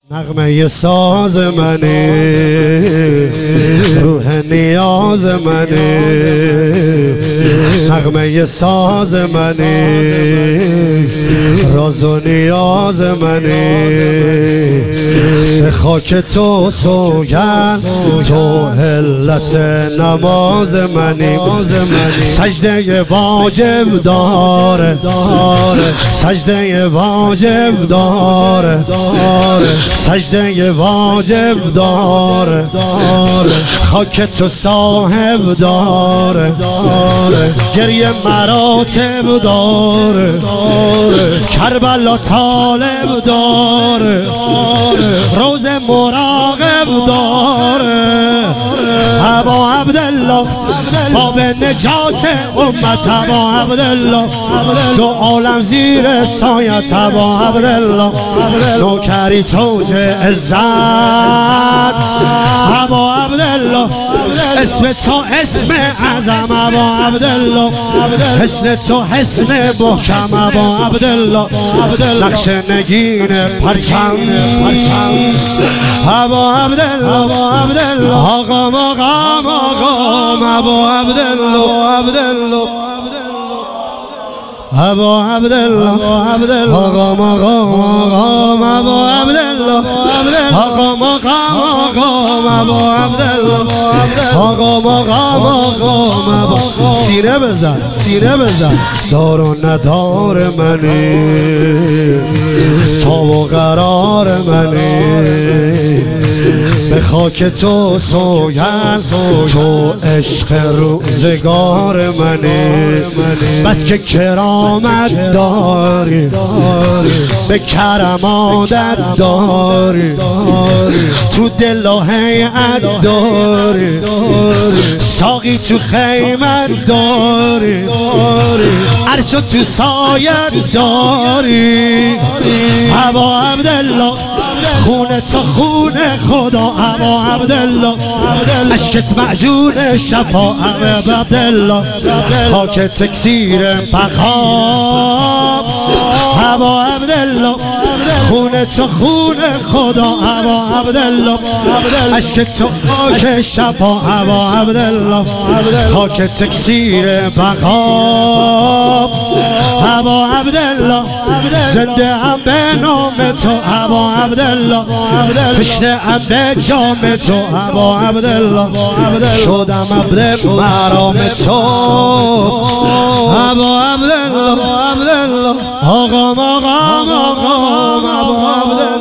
نغمه ساز منی، روح نیاز منی، نغمه ساز منی، راز و نیاز منی. به خاک تو سوگند، تو علت نماز منی. سجده واجب داره، سجده واجب داره، سجده واجب داره، خاک تو صاحب داره، گریه مراتب داره، کربلا طالب داره، روز مراقب داره. ابا عبدالله باب نجات امت، ابا عبدالله دو عالم زیر سایت، ابا عبدالله نوکری توج عزت، ابا عبدالله اسم تو اسم اعظم، ابا عبدالله حسن تو حسن محکم، ابا عبدالله نقش نگین پرچم، ابا عبدالله آقا مقام آقام، ابا عبدالله ابا عبدالله آقا مقام آقام، ابا عبدالله آقا مقام آقام، ابا عبدالله آقا مقام آقام. سینه بزن، سینه بزن. دار و ندار منی، تاب و قرار منی. به خاک تو سوگند، تو عشق روزگار منی. بس که کرامت داری، به کرم عادت داری، تو دل و هیئت داری، ساقی تو خیمت داری، عرش تو سایت داری. ابا عبدالله خون تو خون خدا، ابا عبدالله اشکت معجون شفا، ابا عبدالله خاک تکثیر مقام، ابا عبدالله خون تو خون خدا، ابا عبدالله اشکت تو خاک شفا، ابا عبدالله خاک تکثیر مقام. ابا عبدالله زنده ام به نام تو، ابا عبدالله تشنه ام به جام تو، ابا عبدالله شدم عبد مرام تو، ابا عبدالله آقا مقام آقام، ابا عبدالله